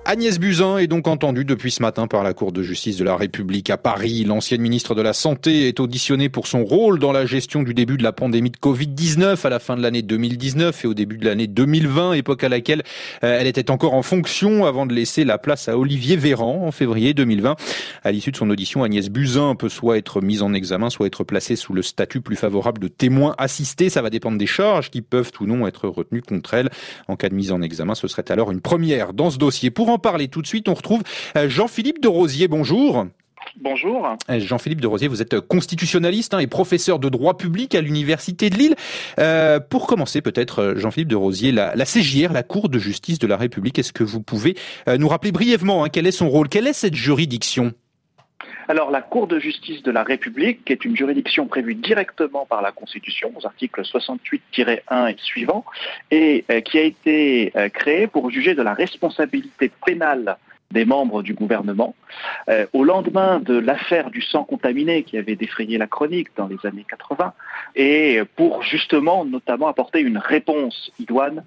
Agnès Buzyn est donc entendue depuis ce matin par la Cour de justice de la République à Paris. L'ancienne ministre de la Santé est auditionnée pour son rôle dans la gestion du début de la pandémie de Covid-19 à la fin de l'année 2019 et au début de l'année 2020, époque à laquelle elle était encore en fonction avant de laisser la place à Olivier Véran en février 2020. À l'issue de son audition, Agnès Buzyn peut soit être mise en examen, soit être placée sous le statut plus favorable de témoin assisté. Ça va dépendre des charges qui peuvent ou non être retenues contre elle. En cas de mise en examen, ce serait alors une première dans ce dossier. Pour en parler tout de suite, on retrouve Jean-Philippe de Rosier. Bonjour. Bonjour. Jean-Philippe de Rosier, vous êtes constitutionnaliste et professeur de droit public à l'Université de Lille. Pour commencer peut-être, Jean-Philippe de Rosier, la CJR, la Cour de justice de la République, est-ce que vous pouvez nous rappeler brièvement quel est son rôle? Quelle est cette juridiction? Alors, la Cour de justice de la République est une juridiction prévue directement par la Constitution, aux articles 68-1 et suivants, et qui a été créée pour juger de la responsabilité pénale des membres du gouvernement. Au lendemain de l'affaire du sang contaminé qui avait défrayé la chronique dans les années 80, et pour justement notamment apporter une réponse idoine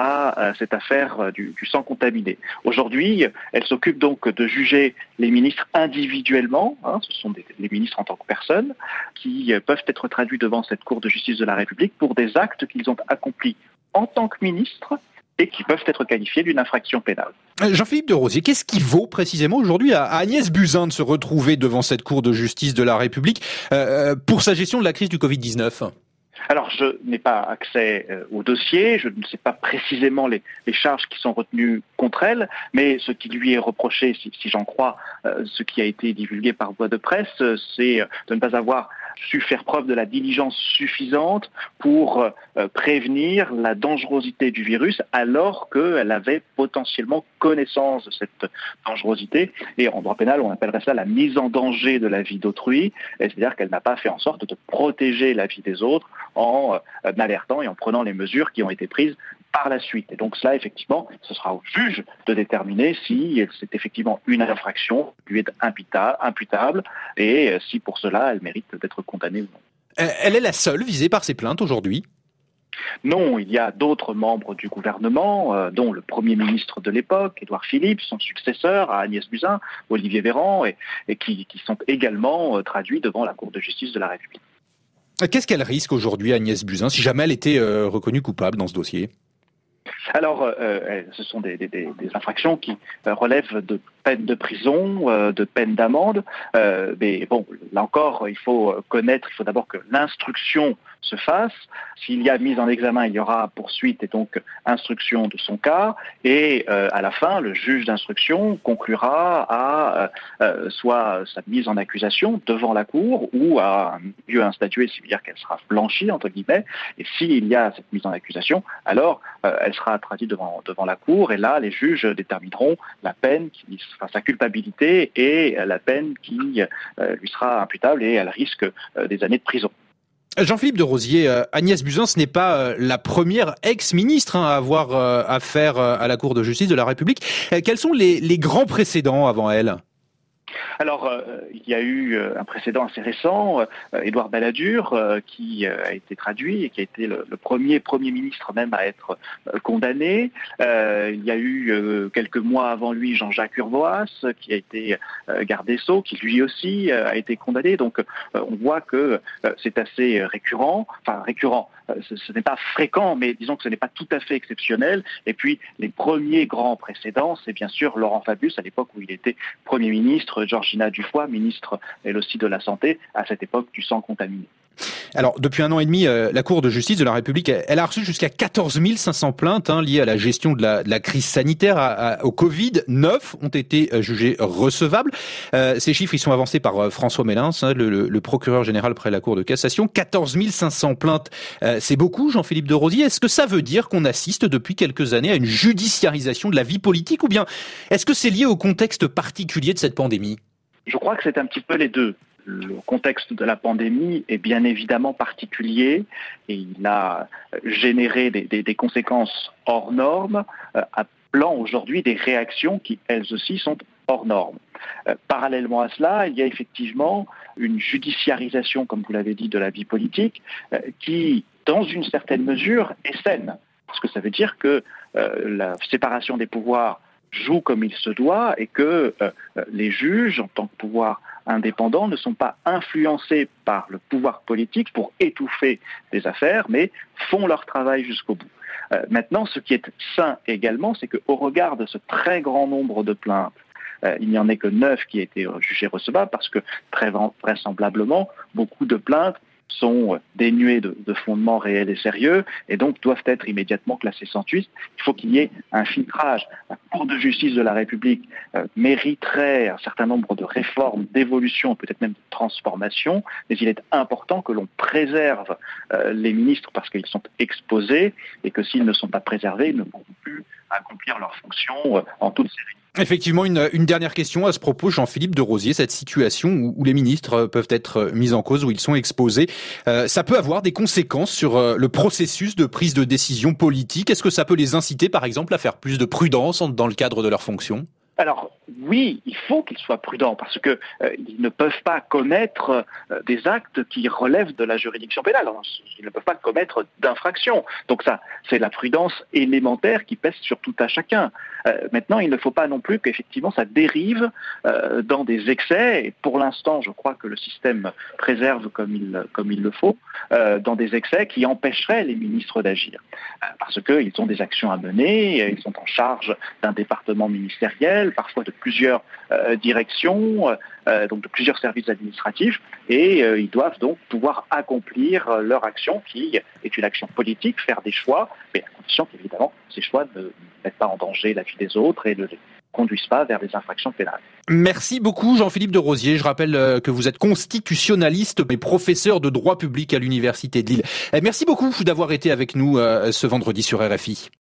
à cette affaire du sang contaminé. Aujourd'hui, elle s'occupe donc de juger les ministres individuellement, ce sont les ministres en tant que personnes, qui peuvent être traduits devant cette Cour de justice de la République pour des actes qu'ils ont accomplis en tant que ministres et qui peuvent être qualifiés d'une infraction pénale. Jean-Philippe de Rosier, qu'est-ce qui vaut précisément aujourd'hui à Agnès Buzyn de se retrouver devant cette Cour de justice de la République pour sa gestion de la crise du Covid-19 ? Alors, je n'ai pas accès au dossier, je ne sais pas précisément les charges qui sont retenues contre elle, mais ce qui lui est reproché, si j'en crois ce qui a été divulgué par voie de presse, c'est de ne pas avoir su faire preuve de la diligence suffisante pour prévenir la dangerosité du virus alors qu'elle avait potentiellement connaissance de cette dangerosité. Et en droit pénal, on appellerait ça la mise en danger de la vie d'autrui, c'est-à-dire qu'elle n'a pas fait en sorte de protéger la vie des autres en alertant et en prenant les mesures qui ont été prises par la suite. Et donc cela, effectivement, ce sera au juge de déterminer si c'est effectivement une infraction qui lui est imputable et si pour cela elle mérite d'être condamnée ou non. Elle est la seule visée par ces plaintes aujourd'hui ? Non, il y a d'autres membres du gouvernement, dont le Premier ministre de l'époque, Édouard Philippe, son successeur à Agnès Buzyn, Olivier Véran, et qui sont également traduits devant la Cour de justice de la République. Qu'est-ce qu'elle risque aujourd'hui, Agnès Buzyn, si jamais elle était reconnue coupable dans ce dossier ? Alors, ce sont des infractions qui relèvent de peine de prison, de peine d'amende. Mais bon, là encore, il faut d'abord que l'instruction se fasse. S'il y a mise en examen, il y aura poursuite et donc instruction de son cas. Et à la fin, le juge d'instruction conclura à soit sa mise en accusation devant la cour ou à un lieu instatué, c'est-à-dire qu'elle sera blanchie, entre guillemets. Et s'il y a cette mise en accusation, alors elle sera traduite devant la cour. Et là, les juges détermineront la peine, sa culpabilité et la peine qui lui sera imputable et elle risque des années de prison. Jean-Philippe de Rosier, Agnès Buzyn, ce n'est pas la première ex-ministre à avoir affaire à la Cour de justice de la République. Quels sont les grands précédents avant elle ? Alors, il y a eu un précédent assez récent, Édouard Balladur, qui a été traduit et qui a été le premier ministre même à être condamné. Il y a eu quelques mois avant lui Jean-Jacques Urvoas, qui a été garde des Sceaux, qui lui aussi a été condamné. Donc, on voit que c'est assez récurrent. Enfin, récurrent. Ce n'est pas fréquent, mais disons que ce n'est pas tout à fait exceptionnel. Et puis, les premiers grands précédents, c'est bien sûr Laurent Fabius, à l'époque où il était Premier ministre, Georgina Dufoy, ministre, elle aussi, de la Santé, à cette époque du sang contaminé. Alors, depuis 1 an et demi, la Cour de justice de la République, elle a reçu jusqu'à 14 500 plaintes liées à la gestion de la crise sanitaire au Covid. 9 ont été jugées recevables. Ces chiffres, ils sont avancés par François Mélins, le procureur général près la Cour de cassation. 14 500 plaintes, c'est beaucoup, Jean-Philippe de Rosier. Est-ce que ça veut dire qu'on assiste depuis quelques années à une judiciarisation de la vie politique, ou bien est-ce que c'est lié au contexte particulier de cette pandémie ? Je crois que c'est un petit peu les deux. Le contexte de la pandémie est bien évidemment particulier et il a généré des conséquences hors normes, appelant aujourd'hui des réactions qui, elles aussi, sont hors normes. Parallèlement à cela, il y a effectivement une judiciarisation, comme vous l'avez dit, de la vie politique qui, dans une certaine mesure, est saine. Parce que ça veut dire que la séparation des pouvoirs joue comme il se doit et que les juges, en tant que pouvoir indépendants, ne sont pas influencés par le pouvoir politique pour étouffer des affaires, mais font leur travail jusqu'au bout. Maintenant, ce qui est sain également, c'est qu'au regard de ce très grand nombre de plaintes, il n'y en est que 9 qui a été jugées recevables parce que très vraisemblablement, beaucoup de plaintes sont dénuées de fondements réels et sérieux et donc doivent être immédiatement classées sans suite. Il faut qu'il y ait un filtrage. La Cour de justice de la République mériterait un certain nombre de réformes, d'évolutions, peut-être même de transformations, mais il est important que l'on préserve les ministres parce qu'ils sont exposés et que s'ils ne sont pas préservés, ils ne pourront plus accomplir leurs fonctions en toute sérénité. Effectivement, une dernière question à ce propos, Jean-Philippe de Rosier, cette situation où les ministres peuvent être mis en cause, où ils sont exposés, ça peut avoir des conséquences sur le processus de prise de décision politique. Est-ce que ça peut les inciter, par exemple, à faire plus de prudence dans le cadre de leurs fonctions ? Alors oui, il faut qu'ils soient prudents parce que ils ne peuvent pas commettre des actes qui relèvent de la juridiction pénale. Ils ne peuvent pas commettre d'infractions. Donc ça, c'est la prudence élémentaire qui pèse sur tout à chacun. Maintenant, il ne faut pas non plus qu'effectivement ça dérive dans des excès. Et pour l'instant, je crois que le système préserve comme il le faut, dans des excès qui empêcheraient les ministres d'agir. Parce qu'ils ont des actions à mener, ils sont en charge d'un département ministériel, parfois de plusieurs directions, donc de plusieurs services administratifs, et ils doivent donc pouvoir accomplir leur action qui est une action politique, faire des choix, mais à condition qu'évidemment ces choix ne mettent pas en danger la vie des autres et ne conduisent pas vers des infractions pénales. Merci beaucoup Jean-Philippe de Rosier. Je rappelle que vous êtes constitutionnaliste et professeur de droit public à l'Université de Lille. Merci beaucoup d'avoir été avec nous ce vendredi sur RFI.